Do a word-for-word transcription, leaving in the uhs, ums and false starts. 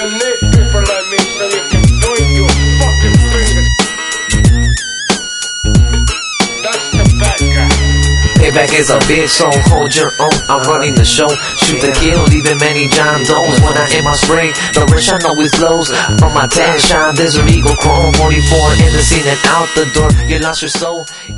need people like me so you can join your fucking fingers. That's the bad guy. Payback is a bitch, so hold your own. I'm running the show, shoot the kill, leaving many John Doe's. When I aim my spray, the rush I know it flows. From my ten shine, there's a Eagle Chrome forty-four in the scene and out the door. You lost your soul.